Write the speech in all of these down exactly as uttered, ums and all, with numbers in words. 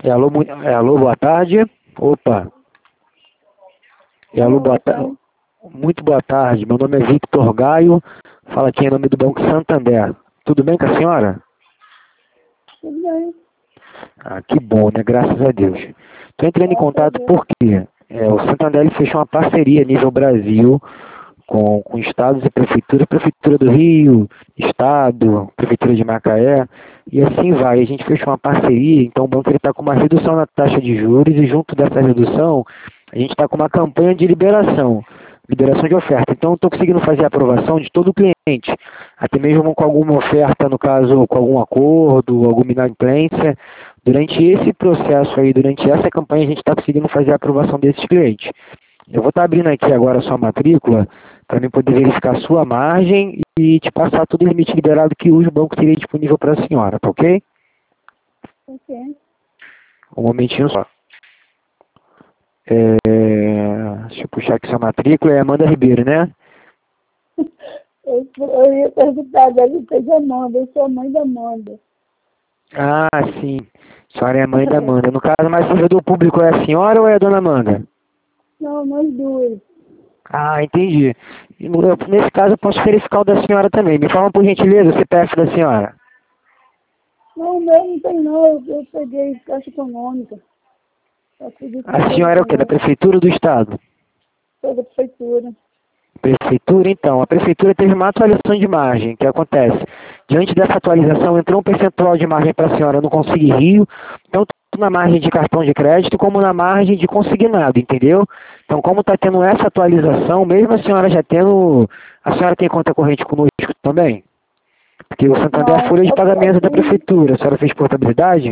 É, alô, mu- é, alô, boa tarde. Opa. É, alô, boa tarde. Muito boa tarde. Meu nome é Victor Gaio. Fala aqui em nome do Banco Santander. Tudo bem com a senhora? Tudo bem. Ah, que bom, né? Graças a Deus. Estou entrando em contato porque é, o Santander ele fechou uma parceria a nível Brasil com, com estados e prefeitura, Prefeitura do Rio, Estado, Prefeitura de Macaé, e assim vai. A gente fechou uma parceria, então o banco está com uma redução na taxa de juros e junto dessa redução, a gente está com uma campanha de liberação, liberação de oferta. Então estou conseguindo fazer a aprovação de todo o cliente, até mesmo com alguma oferta, no caso, com algum acordo, alguma inadimplência. Durante esse processo aí, durante essa campanha, a gente está conseguindo fazer a aprovação desses clientes. Eu vou estar abrindo aqui agora a sua matrícula para mim poder verificar a sua margem e te passar todo o limite liberado que hoje o banco teria disponível para a senhora, tá ok? Ok. Um momentinho só. É... Deixa eu puxar aqui sua matrícula. É Amanda Ribeiro, né? Eu, eu ia perguntar, deve ser de Amanda, eu sou a mãe da Amanda. Ah, sim. A senhora é a mãe da Amanda. No caso, mas o servidor público é a senhora ou é a dona Amanda? Não, nós duas. Ah, entendi. E no- Nesse caso, eu posso verificar o da senhora também. Me fala, por gentileza, o C P F da senhora. Não, o meu não tem não, eu, eu peguei Caixa Econômica. Eu acredito que A senhora é o quê? Da Prefeitura ou do Estado? foi da Prefeitura. Prefeitura, então, a Prefeitura teve uma atualização de margem. O que acontece? Diante dessa atualização, entrou um percentual de margem para a senhora no Consigne Rio, tanto na margem de cartão de crédito, como na margem de consignado, entendeu? Então, como está tendo essa atualização, mesmo a senhora já tendo... A senhora tem conta corrente conosco também? Porque o Santander é a Não, folha de eu, pagamento da assim, Prefeitura. A senhora fez portabilidade?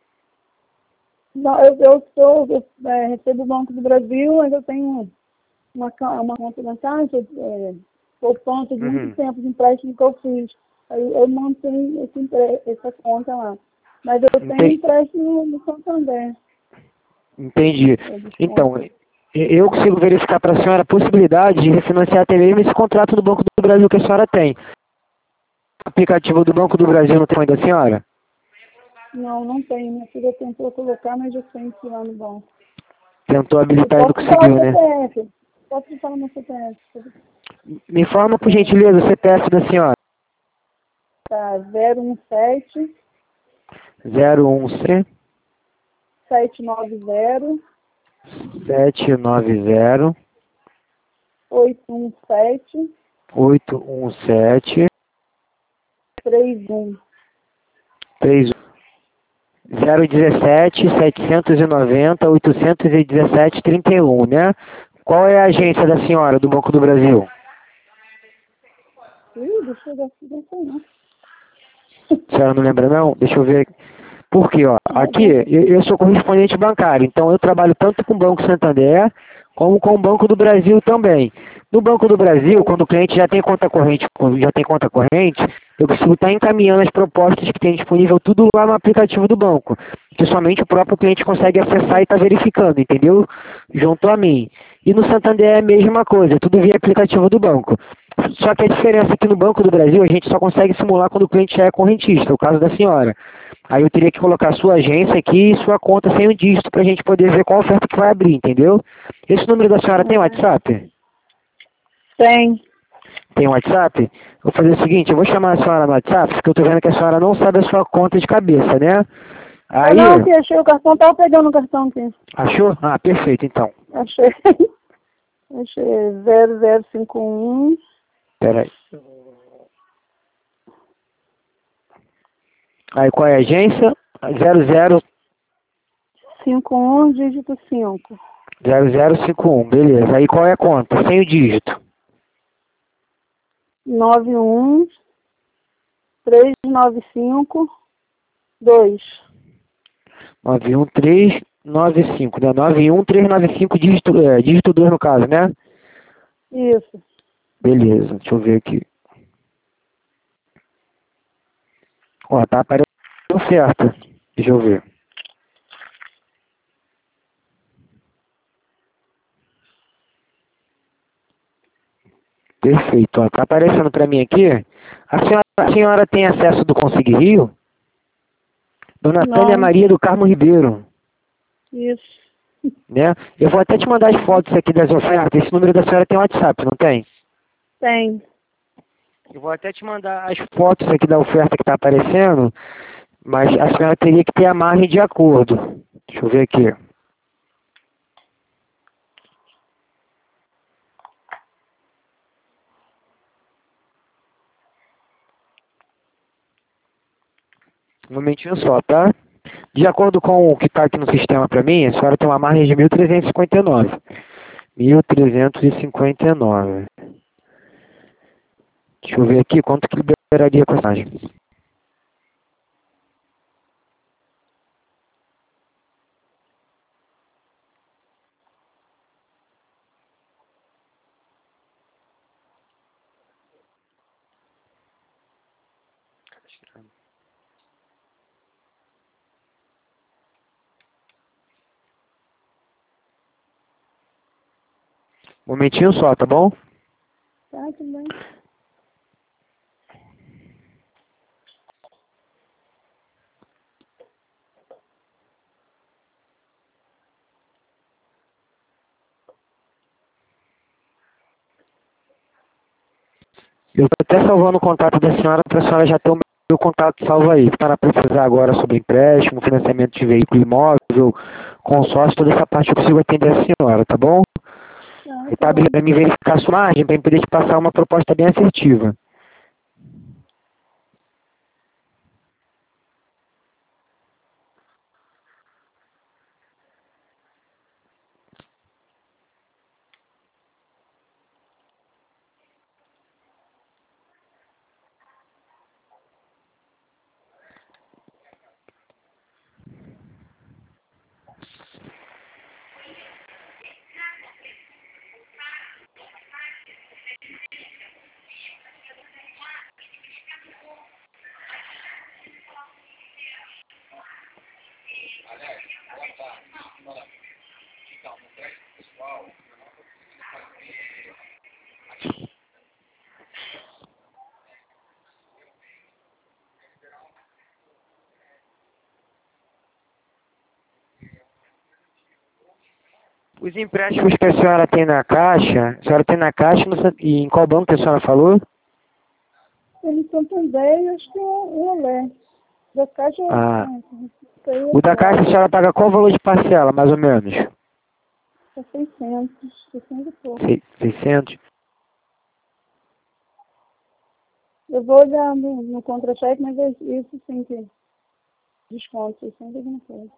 não, eu, eu sou, eu é, recebo o Banco do Brasil, mas eu tenho uma, ca- uma conta na Caixa, é, por conta de muito Uhum. tempo de empréstimo que eu fiz. Aí eu mantenho esse empre- essa conta lá. Mas eu tenho Entendi. empréstimo no Santander. Entendi. Eu desconto. Então, eu consigo verificar para a senhora a possibilidade de refinanciar até mesmo esse contrato do Banco do Brasil que a senhora tem. O aplicativo do Banco do Brasil no telefone da senhora? Não, não tem. Minha filha tentou colocar, mas eu tenho que ir lá no banco. Tentou Eu habilitar e não posso falar conseguiu, meu né? C P F. Posso falar meu C P F. Me informa, por gentileza, o C P F da senhora. Tá, zero um sete, zero um C sete nove zero, sete nove zero oito um sete, oito um sete três um. três zero um sete sete nove zero oito um sete três um, né? Qual é a agência da senhora do Banco do Brasil? Ih, deixa eu ver aqui, não sei não. A senhora não lembra não? Deixa eu ver. Porque, ó, Não, aqui não. eu, eu sou correspondente bancário, então eu trabalho tanto com o Banco Santander como com o Banco do Brasil também. No Banco do Brasil, quando o cliente já tem conta corrente, já tem conta corrente, eu consigo estar encaminhando as propostas que tem disponível tudo lá no aplicativo do banco, que somente o próprio cliente consegue acessar e está verificando, entendeu? Junto a mim. E no Santander é a mesma coisa, tudo via aplicativo do banco. Só que a diferença é que no Banco do Brasil a gente só consegue simular quando o cliente já é correntista, o caso da senhora. Aí eu teria que colocar sua agência aqui e sua conta sem o dígito para a gente poder ver qual oferta que vai abrir, entendeu? Esse número da senhora tem WhatsApp? Tem. Tem WhatsApp? Eu vou fazer o seguinte, eu vou chamar a senhora no WhatsApp, porque eu tô vendo que a senhora não sabe a sua conta de cabeça, né? Ah, Aí, não, aqui, achei o cartão, tava pegando o cartão aqui. achou? Ah, perfeito, então. Achei. Achei zero zero cinco um, Pera aí. Aí qual é a agência? zero zero cinco um, dígito cinco. zero zero cinco um, beleza. Aí qual é a conta? Sem o dígito. nove um, três nove cinco, dois. nove um três nove cinco, né? nove um três nove cinco, dígito, é, dígito dois no caso, né? Isso. Beleza, deixa eu ver aqui. Ó, tá aparecendo oferta. Deixa eu ver. Perfeito, ó, tá aparecendo pra mim aqui. A senhora, a senhora tem acesso do Consigne Rio? Dona Tânia Não, Maria do Carmo Ribeiro. Isso. Né? Eu vou até te mandar as fotos aqui das ofertas. Esse número da senhora tem WhatsApp, não tem? Tem. Eu vou até te mandar as fotos aqui da oferta que está aparecendo, mas a senhora teria que ter a margem de acordo. Deixa eu ver aqui. Um momentinho só, tá? De acordo com o que está aqui no sistema para mim, a senhora tem uma margem de mil trezentos e cinquenta e nove. mil trezentos e cinquenta e nove. Deixa eu ver aqui quanto que liberaria a passagem. Um momentinho só, tá bom? Tá, tudo bem. Eu estou até salvando o contato da senhora para a senhora já ter o meu contato salvo aí. Para precisar agora sobre empréstimo, financiamento de veículo imóvel, consórcio, toda essa parte eu consigo atender a senhora, tá bom? Tá, E tá tá bom. para me verificar a sua margem para eu poder te passar uma proposta bem assertiva. Os empréstimos que a senhora tem na Caixa, a senhora tem na Caixa no, e em qual banco que a senhora falou? Tem no Santander e acho que é o Olé. Da Caixa, Ah, ah, isso aí é o da Caixa a claro. senhora paga qual valor de parcela, mais ou menos? É seiscentos, seiscentos e pouco. Se- seiscentos? Eu vou olhar no, no contra-cheque, mas é isso sim que desconto, seiscentos e alguma coisa.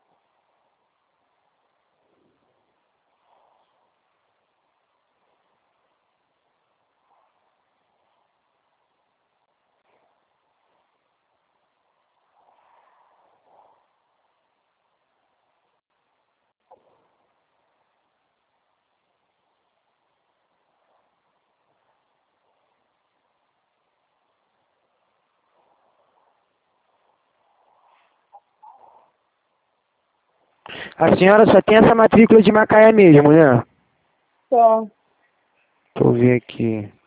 A senhora só tem essa matrícula de Macaé mesmo, né? Só. Deixa eu ver aqui.